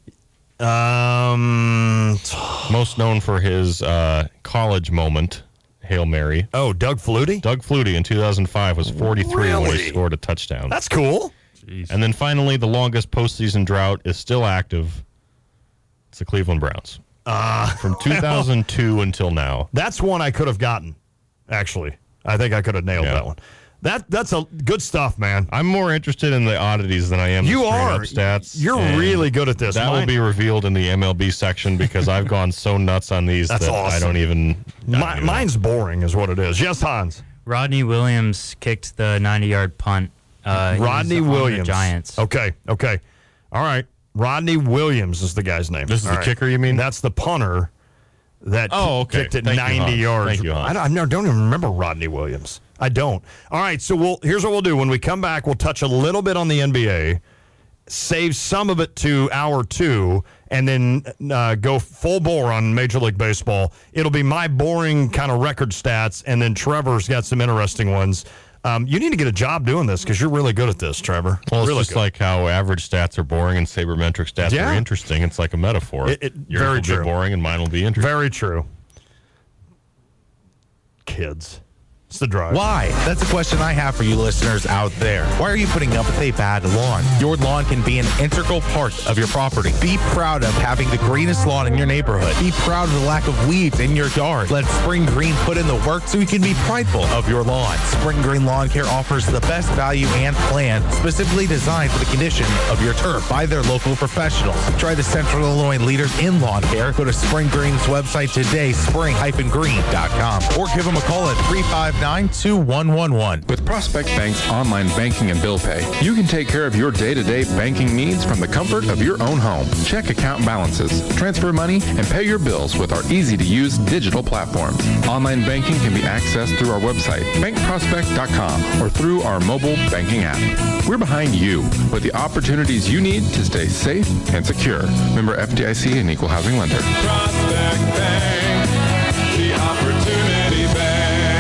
Most known for his college moment, Hail Mary. Oh, Doug Flutie? Doug Flutie in 2005 was 43 when he scored a touchdown. That's cool. Jeez. And then finally, the longest postseason drought is still active. It's the Cleveland Browns. From 2002 until now. That's one I could have gotten, actually. I think I could have nailed that one. That's a good stuff, man. I'm more interested in the oddities than I am the straight-up stats. You're really good at this. That will be revealed in the MLB section because I've gone so nuts on these that awesome. I don't even mine's boring is what it is. Yes, Hans. Rodney Williams kicked the 90-yard punt. Rodney Williams. The Giants. Okay. All right. Rodney Williams is the guy's name. This is the kicker, you mean? That's the punter that kicked it 90 yards. Thank you, Hans. I don't even remember Rodney Williams. I don't. All right, so here's what we'll do. When we come back, we'll touch a little bit on the NBA, save some of it to hour 2, and then go full bore on Major League Baseball. It'll be my boring kind of record stats, and then Trevor's got some interesting ones. You need to get a job doing this because you're really good at this, Trevor. Well, it's really just good. like how average stats are boring and sabermetric stats are interesting. It's like a metaphor. Yours will be boring and mine will be interesting. Very true. Kids. It's the drive. Why? That's a question I have for you listeners out there. Why are you putting up with a bad lawn? Your lawn can be an integral part of your property. Be proud of having the greenest lawn in your neighborhood. Be proud of the lack of weeds in your yard. Let Spring Green put in the work so you can be prideful of your lawn. Spring Green Lawn Care offers the best value and plan specifically designed for the condition of your turf by their local professionals. Try the Central Illinois leaders in lawn care. Go to Spring Green's website today, spring-green.com, or give them a call at 359-2111. With Prospect Bank's online banking and bill pay, you can take care of your day-to-day banking needs from the comfort of your own home. Check account balances, transfer money, and pay your bills with our easy-to-use digital platforms. Online banking can be accessed through our website, bankprospect.com, or through our mobile banking app. We're behind you with the opportunities you need to stay safe and secure. Member FDIC and Equal Housing Lender. Prospect Bank, the Opportunity Bank.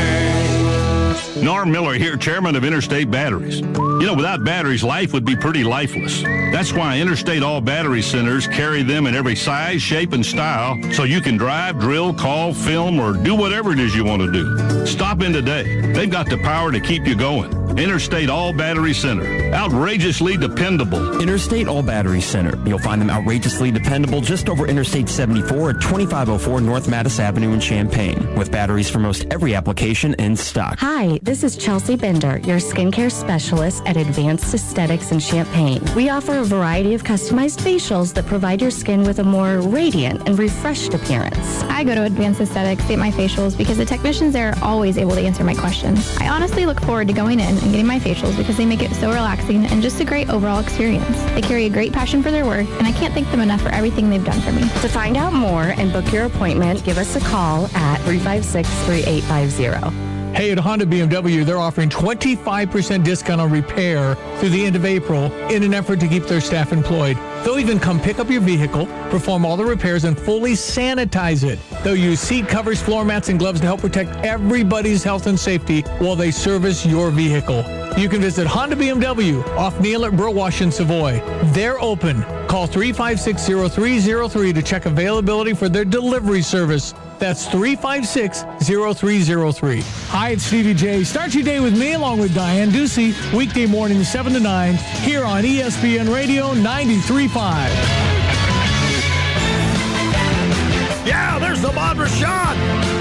Norm Miller here, chairman of Interstate Batteries. You know, without batteries, life would be pretty lifeless. That's why Interstate All Battery Centers carry them in every size, shape, and style so you can drive, drill, call, film, or do whatever it is you want to do. Stop in today. They've got the power to keep you going. Interstate All Battery Center. Outrageously dependable. Interstate All Battery Center. You'll find them outrageously dependable just over Interstate 74 at 2504 North Mattis Avenue in Champaign, with batteries for most every application in stock. Hi, this is Chelsea Bender, your skincare specialist at Advanced Aesthetics in Champaign. We offer a variety of customized facials that provide your skin with a more radiant and refreshed appearance. I go to Advanced Aesthetics to get my facials because the technicians there are always able to answer my questions. I honestly look forward to going in and getting my facials because they make it so relaxing and just a great overall experience. They carry a great passion for their work, and I can't thank them enough for everything they've done for me. To find out more and book your appointment, give us a call at 356-3850. Hey, at Honda BMW, they're offering 25% discount on repair through the end of April in an effort to keep their staff employed. They'll even come pick up your vehicle, perform all the repairs, and fully sanitize it. They'll use seat covers, floor mats, and gloves to help protect everybody's health and safety while they service your vehicle. You can visit Honda BMW off Neal at Burwash in Savoy. They're open. Call 356-0303 to check availability for their delivery service. That's 356-0303. Hi, it's Stevie J. Start your day with me along with Diane Ducey, weekday morning 7 to 9 here on ESPN Radio 93.5. Yeah, there's the Bob Rashad.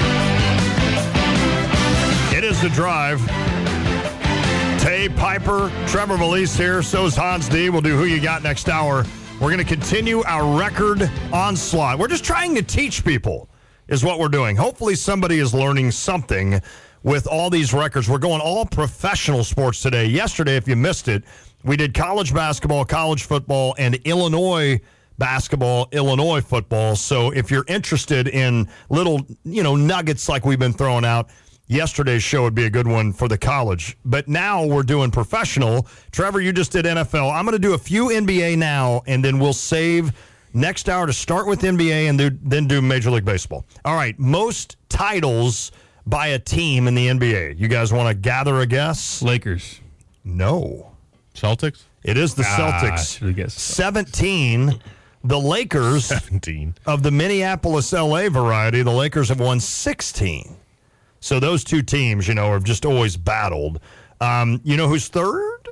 It is The Drive. Tay Piper, Trevor Valise here. So is Hans D. We'll do Who You Got next hour. We're going to continue our record onslaught. We're just trying to teach people is what we're doing. Hopefully somebody is learning something with all these records. We're going all professional sports today. Yesterday, if you missed it, we did college basketball, college football, and Illinois basketball, Illinois football. So if you're interested in little, nuggets like we've been throwing out, yesterday's show would be a good one for the college. But now we're doing professional. Trevor, you just did NFL. I'm going to do a few NBA now, and then we'll save next hour to start with NBA and then do Major League Baseball. All right, most titles by a team in the NBA. You guys want to gather a guess? Lakers. No. Celtics? It is the Celtics. 17. The Lakers 17. Of the Minneapolis, LA variety, the Lakers have won 16. So those two teams, have just always battled. You know who's third?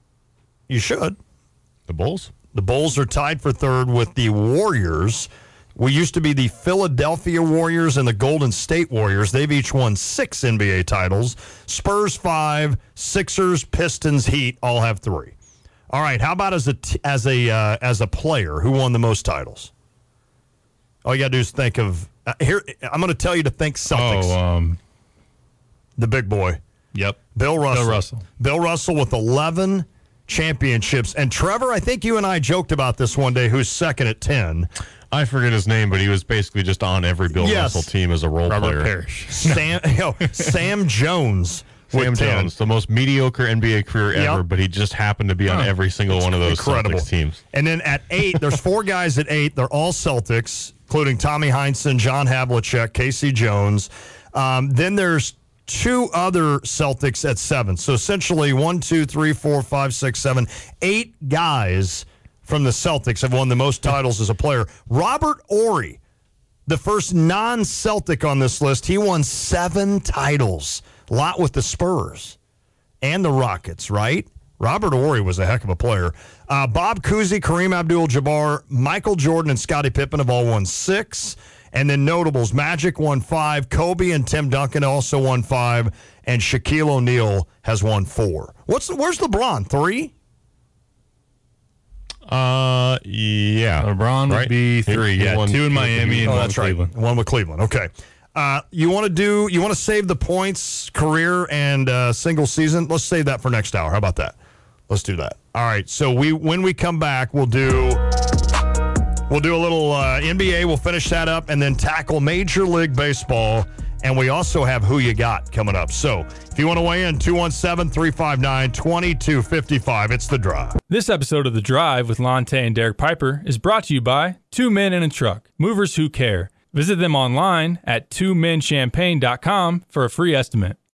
You should. The Bulls? The Bulls are tied for third with the Warriors. We used to be the Philadelphia Warriors and the Golden State Warriors. They've each won 6 NBA titles. Spurs 5, Sixers, Pistons, Heat all have 3. All right, how about as a player who won the most titles? All you got to do is think of here. I'm going to tell you to think Celtics. The big boy. Yep. Bill Russell. Bill Russell with 11 championships. And Trevor, I think you and I joked about this one day. Who's second at 10? I forget his name, but he was basically just on every Bill Russell team as a role player. Robert Parrish. Sam Jones. Sam Jones, the most mediocre NBA career ever, but he just happened to be on every single one of those Celtics teams. And then at 8, there's 4 guys at 8. They're all Celtics, including Tommy Heinsohn, John Havlicek, Casey Jones. Then there's 2 other Celtics at 7. So essentially 1, 2, 3, 4, 5, 6, 7, 8 guys from the Celtics have won the most titles as a player. Robert Horry, the first non-Celtic on this list, he won 7 titles. A lot with the Spurs and the Rockets, right? Robert Horry was a heck of a player. Bob Cousy, Kareem Abdul-Jabbar, Michael Jordan, and Scottie Pippen have all won 6. And then notables, Magic won 5, Kobe and Tim Duncan also won 5, and Shaquille O'Neal has won 4. Where's LeBron? 3? Yeah. LeBron would be 3. He Yeah, won 2 in Miami and 1 with Cleveland. 1 with Cleveland. Okay. You want to save the points, career, and single season? Let's save that for next hour. How about that? Let's do that. All right. So when we come back, we'll do a little NBA. We'll finish that up and then tackle Major League Baseball. And we also have Who You Got coming up. So if you want to weigh in, 217-359-2255. It's The Drive. This episode of The Drive with Lonte and Derek Piper is brought to you by 2 Men in a Truck, movers who care. Visit them online at 2menchampagne.com for a free estimate.